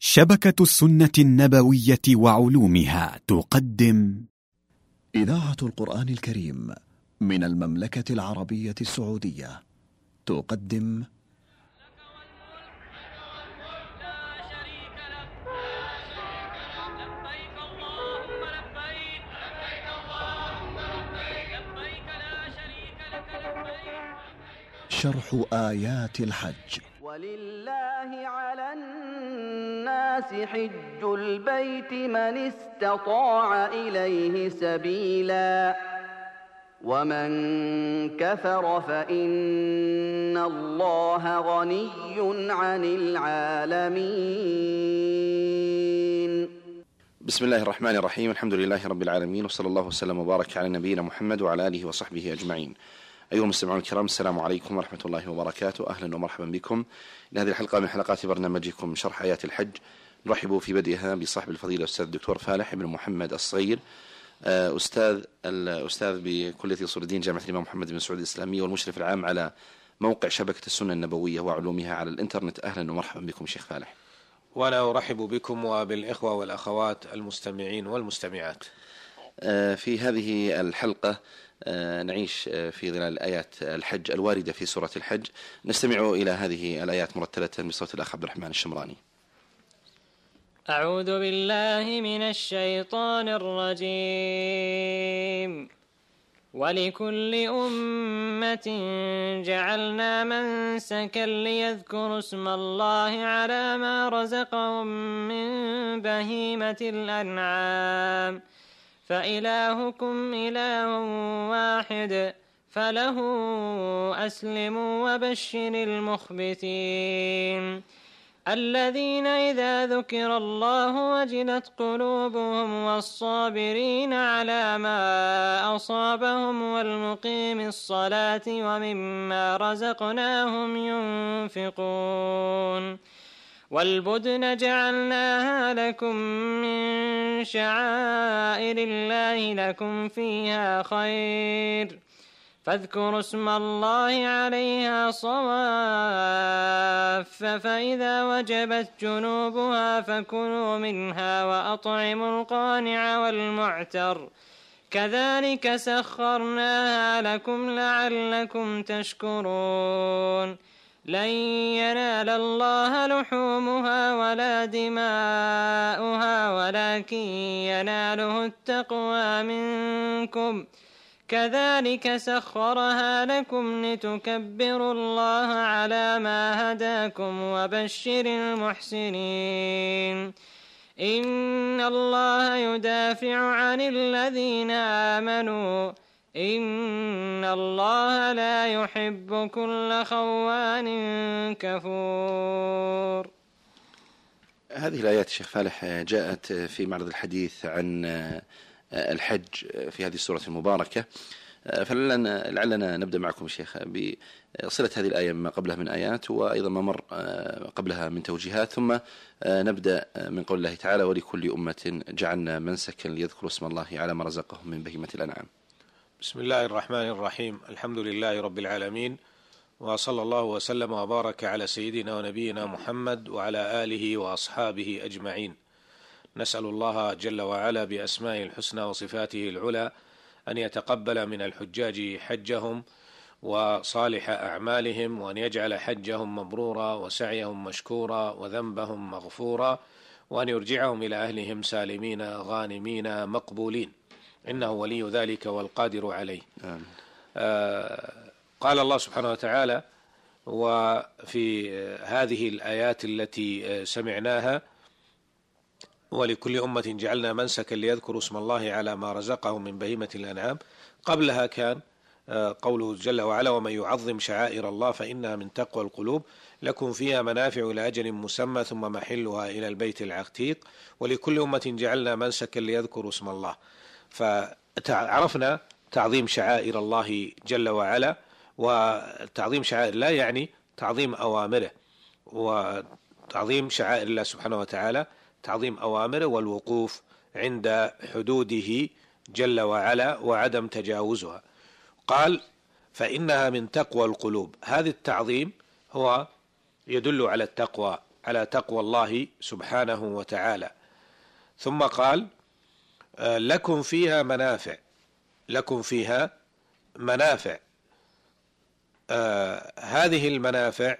شبكة السنة النبوية وعلومها تقدم إذاعة القرآن الكريم من المملكة العربية السعودية تقدم شرح آيات الحج. ولله على الناس حج البيت من استطاع إليه سبيلا ومن كفر فإن الله غني عن العالمين. بسم الله الرحمن الرحيم. الحمد لله رب العالمين، وصلى الله وسلم وبارك على نبينا محمد وعلى آله وصحبه أجمعين. أيها المستمعون الكرام، السلام عليكم ورحمة الله وبركاته. أهلا ومرحبا بكم لهذه الحلقة من حلقات برنامجكم شرح آيات الحج. نرحب في بدءها بصاحب الفضيلة الأستاذ الدكتور فالح بن محمد الصغير، الأستاذ بكلية أصول الدين جامعة الإمام محمد بن سعود الإسلامية، والمشرف العام على موقع شبكة السنة النبوية وعلومها على الإنترنت. أهلا ومرحبا بكم شيخ فالح. وأنا أرحب بكم وبالإخوة والأخوات المستمعين والمستمعات. في هذه الحلقة نعيش في ظلال آيات الحج الواردة في سورة الحج. نستمع إلى هذه الآيات مرتلة بصوت الأخ عبد الرحمن الشمراني. أعوذ بالله من الشيطان الرجيم. ولكل أمة جعلنا منسكا ليذكروا اسم الله على ما رزقهم من بهيمة الأنعام فإلهكم إله واحد فله أسلموا وبشر المخبتين الذين إذا ذكر الله وجلت قلوبهم والصابرين على ما أصابهم والمقيم الصلاة ومما رزقناهم ينفقون والبدن جعلناها لكم من شعائر الله لكم فيها خير فاذكروا اسم الله عليها صواف فإذا وجبت جنوبها فكلوا منها وأطعموا القانع والمعتر كذلك سخرناها لكم لعلكم تشكرون لن ينال الله لحومها ولا دماؤها ولكن يناله التقوى منكم كذلك سخرها لكم لتكبروا الله على ما هداكم وبشر المحسنين إن الله يدافع عن الذين آمنوا إن الله لا يحب كل خوان كفور. هذه الآيات شيخ فالح جاءت في معرض الحديث عن الحج في هذه السورة المباركة، فلعلنا نبدأ معكم شيخ بصلة هذه الآية ما قبلها من آيات، وأيضا ما مر قبلها من توجيهات، ثم نبدأ من قول الله تعالى ولكل أمة جعلنا منسكا ليذكروا اسم الله على ما رزقهم من بهيمة الأنعام. بسم الله الرحمن الرحيم. الحمد لله رب العالمين، وصلى الله وسلم وبارك على سيدنا ونبينا محمد وعلى آله وأصحابه أجمعين. نسأل الله جل وعلا بأسمائه الحسنى وصفاته العلى أن يتقبل من الحجاج حجهم وصالح أعمالهم، وأن يجعل حجهم مبرورا وسعيهم مشكورا وذنبهم مغفورا، وأن يرجعهم إلى أهلهم سالمين غانمين مقبولين، إنه ولي ذلك والقادر عليه. قال الله سبحانه وتعالى وفي هذه الآيات التي سمعناها ولكل أمة جعلنا منسكا ليذكروا اسم الله على ما رزقهم من بهيمة الأنعام، قبلها كان قوله جل وعلا ومن يعظم شعائر الله فإنها من تقوى القلوب لكم فيها منافع إلى أجل مسمى ثم محلها إلى البيت العتيق ولكل أمة جعلنا منسكا ليذكروا اسم الله. فعرفنا تعظيم شعائر الله جل وعلا، وتعظيم شعائر الله يعني تعظيم أوامره، وتعظيم شعائر الله سبحانه وتعالى تعظيم أوامره والوقوف عند حدوده جل وعلا وعدم تجاوزها. قال فإنها من تقوى القلوب. هذا التعظيم هو يدل على التقوى على تقوى الله سبحانه وتعالى. ثم قال لكم فيها منافع، لكم فيها منافع. هذه المنافع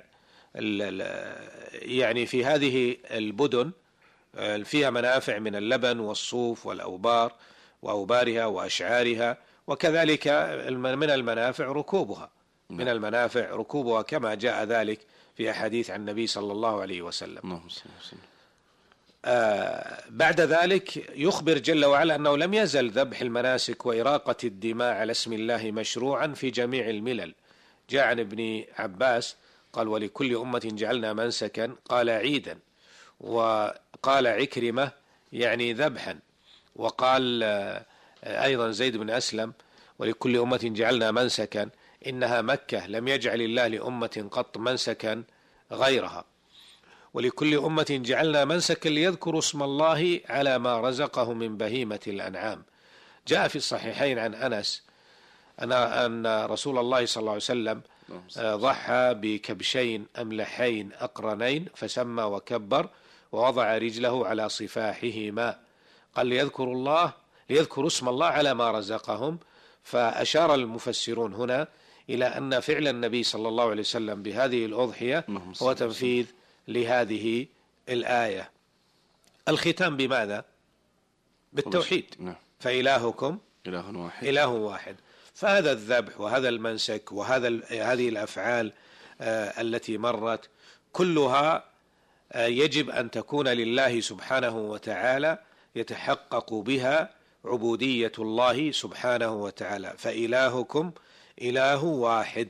يعني في هذه البدن فيها منافع من اللبن والصوف والأوبار وأوبارها وأشعارها، وكذلك من المنافع ركوبها، من المنافع ركوبها كما جاء ذلك في أحاديث عن النبي صلى الله عليه وسلم. بعد ذلك يخبر جل وعلا أنه لم يزل ذبح المناسك وإراقة الدماء على اسم الله مشروعا في جميع الملل. جاء عن ابن عباس قال ولكل أمة جعلنا منسكا قال عيدا، وقال عكرمة يعني ذبحا، وقال أيضا زيد بن أسلم ولكل أمة جعلنا منسكا إنها مكة لم يجعل الله لأمة قط منسكا غيرها، ولكل أمة جعلنا منسكا ليذكروا اسم الله على ما رزقهم من بهيمة الأنعام. جاء في الصحيحين عن أنس أن رسول الله صلى الله عليه وسلم ضحى بكبشين أملحين أقرنين فسمى وكبر ووضع رجله على صفاحهما، قال ليذكروا اسم الله على ما رزقهم. فأشار المفسرون هنا إلى أن فعل النبي صلى الله عليه وسلم بهذه الأضحية هو تنفيذ لهذه الآية. الختام بماذا؟ بالتوحيد، فإلهكم إله واحد. فهذا الذبح وهذا المنسك هذه الأفعال التي مرت كلها يجب أن تكون لله سبحانه وتعالى، يتحقق بها عبودية الله سبحانه وتعالى. فإلهكم إله واحد،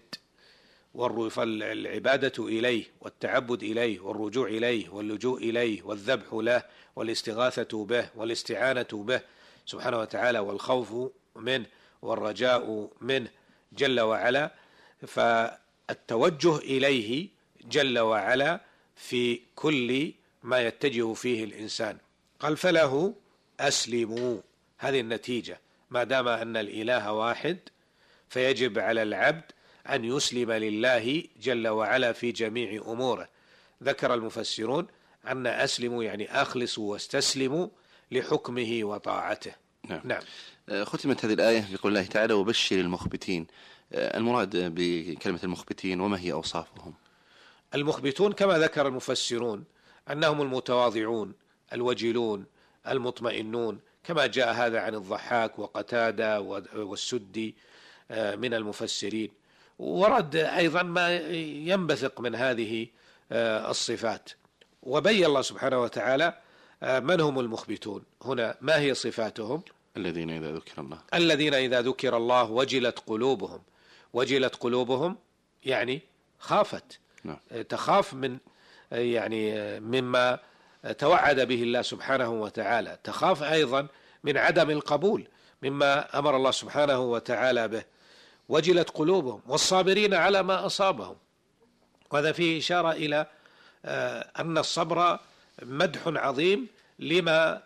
والعبادة إليه والتعبد إليه والرجوع إليه واللجوء إليه والذبح له والاستغاثة به والاستعانة به سبحانه وتعالى والخوف منه والرجاء منه جل وعلا. فالتوجه إليه جل وعلا في كل ما يتجه فيه الإنسان. قال فله أسلموا، هذه النتيجة، ما دام أن الإله واحد فيجب على العبد أن يسلم لله جل وعلا في جميع أموره. ذكر المفسرون أن أسلموا يعني أخلصوا واستسلموا لحكمه وطاعته. نعم. ختمت هذه الآية بقول الله تعالى وبشر المخبتين. المراد بكلمة المخبتين وما هي أوصافهم؟ المخبتون كما ذكر المفسرون أنهم المتواضعون الوجلون المطمئنون، كما جاء هذا عن الضحاك وقتادة والسدي من المفسرين. ورد أيضا ما ينبثق من هذه الصفات. وبين الله سبحانه وتعالى من هم المخبتون هنا، ما هي صفاتهم؟ الذين إذا ذكر الله وجلت قلوبهم يعني خافت، تخاف من يعني مما توعد به الله سبحانه وتعالى، تخاف أيضا من عدم القبول مما أمر الله سبحانه وتعالى به. وجلت قلوبهم والصابرين على ما أصابهم، وهذا فيه إشارة إلى أن الصبر مدح عظيم لما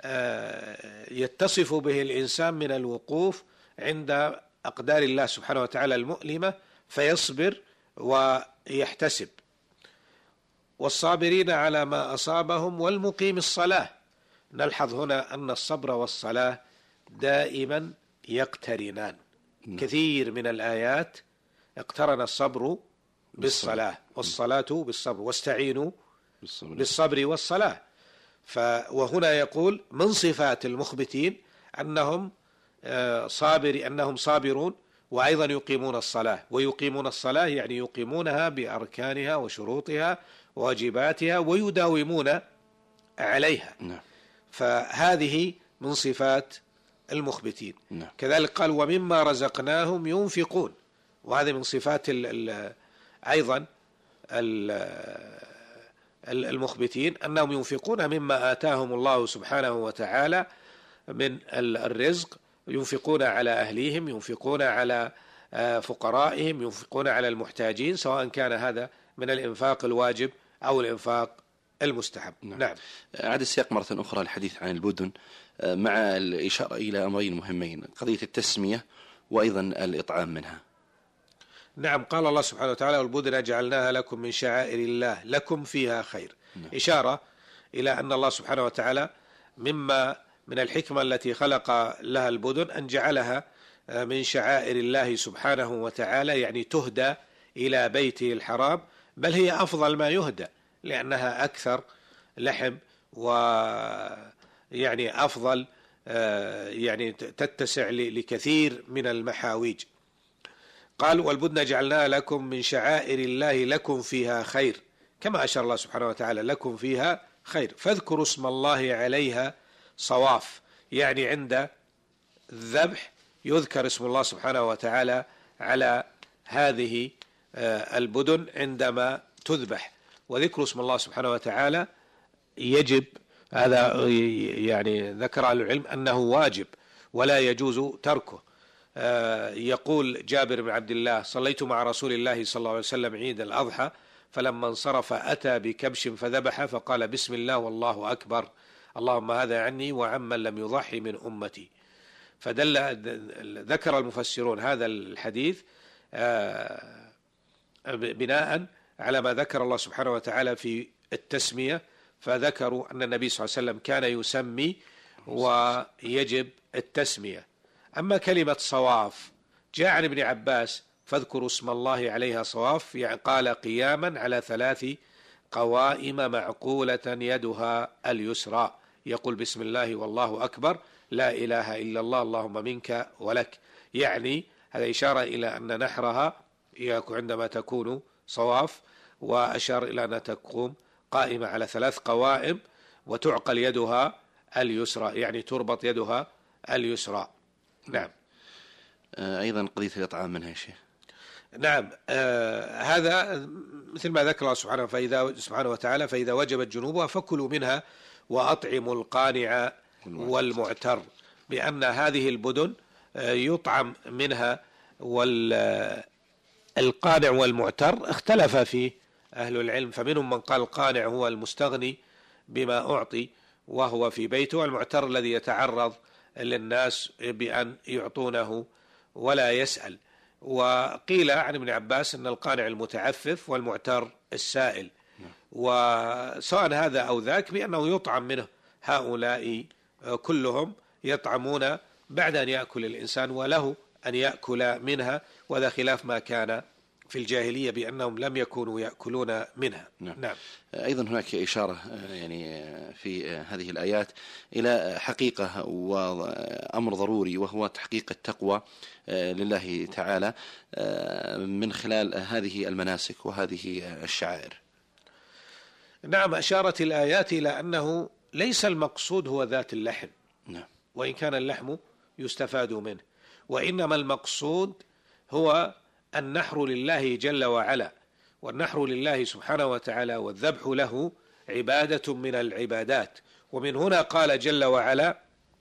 يتصف به الإنسان من الوقوف عند أقدار الله سبحانه وتعالى المؤلمة فيصبر ويحتسب. والصابرين على ما أصابهم والمقيم الصلاة. نلحظ هنا أن الصبر والصلاة دائما يقترنان. كثير من الآيات اقترن الصبر بالصلاة والصلاة بالصبر، واستعينوا بالصبر والصلاة. وهنا يقول من صفات المخبتين أنهم صابرون وأيضا يقيمون الصلاة. ويقيمون الصلاة يعني يقيمونها بأركانها وشروطها وواجباتها ويداومون عليها. فهذه من صفات المخبتين. كذلك قال ومما رزقناهم ينفقون، وهذه من صفات أيضا المخبتين أنهم ينفقون مما آتاهم الله سبحانه وتعالى من الرزق، ينفقون على أهليهم، ينفقون على فقرائهم، ينفقون على المحتاجين، سواء كان هذا من الإنفاق الواجب أو الإنفاق المستحب. نعم. عاد السياق مرة أخرى الحديث عن البدن مع الإشارة إلى أمرين مهمين، قضية التسمية وأيضا الإطعام منها. نعم. قال الله سبحانه وتعالى والبدن جعلناها لكم من شعائر الله لكم فيها خير. إشارة إلى أن الله سبحانه وتعالى مما من الحكمة التي خلق لها البدن أن جعلها من شعائر الله سبحانه وتعالى، يعني تهدى إلى بيته الحرام، بل هي أفضل ما يهدى لأنها أكثر لحم ويعني أفضل، يعني تتسع لكثير من المحاويج. قال والبدن جعلناها لكم من شعائر الله لكم فيها خير، كما أشار الله سبحانه وتعالى لكم فيها خير، فاذكروا اسم الله عليها صواف، يعني عند الذبح يذكر اسم الله سبحانه وتعالى على هذه البدن عندما تذبح. وذكر اسم الله سبحانه وتعالى يجب، هذا يعني ذكر أهل العلم أنه واجب ولا يجوز تركه. يقول جابر بن عبد الله: صليت مع رسول الله صلى الله عليه وسلم عيد الأضحى، فلما انصرف أتى بكبش فذبح فقال: بسم الله والله أكبر، اللهم هذا عني وعمن لم يضحي من أمتي. ذكر المفسرون هذا الحديث بناء على ما ذكر الله سبحانه وتعالى في التسمية، فذكروا أن النبي صلى الله عليه وسلم كان يسمي ويجب التسمية. أما كلمة صواف جاء عن ابن عباس: فاذكروا اسم الله عليها صواف، يعني قال قياما على 3 قوائم معقولة يدها اليسرى، يقول بسم الله والله أكبر، لا إله إلا الله، اللهم منك ولك. يعني هذا إشارة إلى أن نحرها عندما تكون صواف، وأشار إلى أنها تقوم قائمة على 3 قوائم وتعقل يدها اليسرى، يعني تربط يدها اليسرى. نعم. أيضا قضية الإطعام منها يا شيخ. نعم، هذا مثل ما ذكر الله سبحانه وتعالى: فإذا وجبت جنوبها فكلوا منها وأطعموا القانع والمعتر، بأن هذه البدن يطعم منها. والقانع والمعتر اختلف فيه أهل العلم، فمنهم من قال القانع هو المستغني بما أعطي وهو في بيته، والمعتر الذي يتعرض للناس بأن يعطونه ولا يسأل. وقيل عن ابن عباس أن القانع المتعفف والمعتر السائل، وسواء هذا أو ذاك بأنه يطعم منه. هؤلاء كلهم يطعمون بعد أن يأكل الإنسان، وله أن يأكل منها، وذا خلاف ما كان في الجاهلية بأنهم لم يكونوا يأكلون منها. نعم. أيضا هناك إشارة يعني في هذه الآيات إلى حقيقة وأمر ضروري، وهو تحقيق التقوى لله تعالى من خلال هذه المناسك وهذه الشعائر. نعم، أشارت الآيات إلى أنه ليس المقصود هو ذات اللحم، نعم، وإن كان اللحم يستفاد منه، وإنما المقصود هو النحر لله جل وعلا، والنحر لله سبحانه وتعالى والذبح له عبادة من العبادات. ومن هنا قال جل وعلا: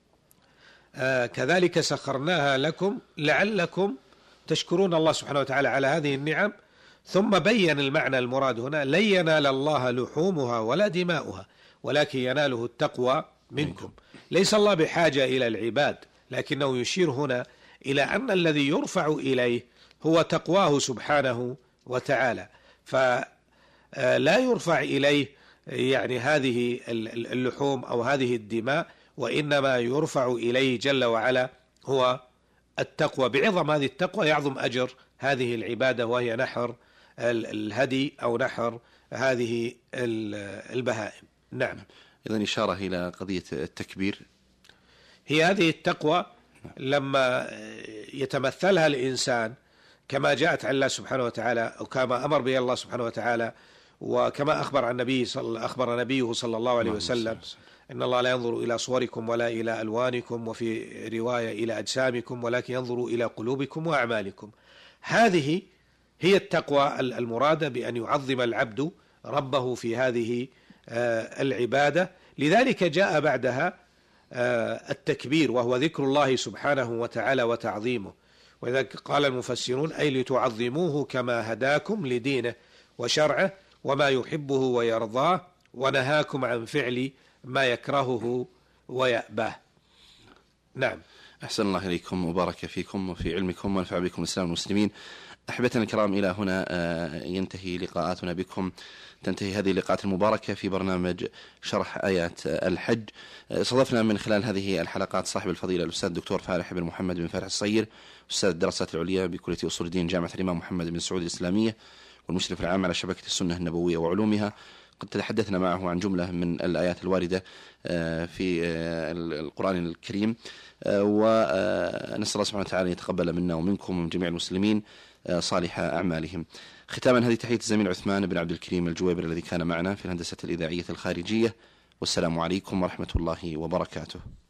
كذلك سخرناها لكم لعلكم تشكرون. الله سبحانه وتعالى على هذه النعم، ثم بين المعنى المراد هنا: لن ينال الله لحومها ولا دماؤها ولكن يناله التقوى منكم. ليس الله بحاجة إلى العباد، لكنه يشير هنا إلى أن الذي يرفع إليه هو تقواه سبحانه وتعالى، فلا يرفع إليه يعني هذه اللحوم أو هذه الدماء، وإنما يرفع إليه جل وعلا هو التقوى. بعظم هذه التقوى يعظم أجر هذه العبادة، وهي نحر الهدي أو نحر هذه البهائم. نعم. إذن إشارة إلى قضية التكبير، هي هذه التقوى لما يتمثلها الإنسان كما جاءت عن الله سبحانه وتعالى، أو كما أمر به الله سبحانه وتعالى، وكما أخبر نبيه صلى الله عليه وسلم: إن الله لا ينظر إلى صوركم ولا إلى ألوانكم، وفي رواية إلى أجسامكم، ولكن ينظر إلى قلوبكم وأعمالكم. هذه هي التقوى المرادة، بأن يعظم العبد ربه في هذه العبادة. لذلك جاء بعدها التكبير، وهو ذكر الله سبحانه وتعالى وتعظيمه. وذلك قال المفسرون: أي لتعظموه كما هداكم لدينه وشرعه وما يحبه ويرضاه، ونهاكم عن فعل ما يكرهه ويأباه. نعم. أحسن الله إليكم وبارك فيكم وفي علمكم ونفع بكم الإسلام والمسلمين. أحبتنا الكرام، إلى هنا ينتهي لقاءاتنا بكم، تنتهي هذه اللقاءات المباركة في برنامج شرح آيات الحج. استضفنا من خلال هذه الحلقات صاحب الفضيلة الأستاذ الدكتور فالح بن محمد بن فالح الصير، أستاذ الدراسات العليا بكلية أصول الدين جامعة الإمام محمد بن سعود الإسلامية، والمشرف العام على شبكة السنة النبوية وعلومها. قد تحدثنا معه عن جملة من الآيات الواردة في القرآن الكريم، ونسأل الله سبحانه وتعالى يتقبل منا ومنكم ومن جميع المسلمين صالح أعمالهم. ختاما هذه تحية الزميل عثمان بن عبد الكريم الجويبر الذي كان معنا في الهندسة الإذاعية الخارجية، والسلام عليكم ورحمة الله وبركاته.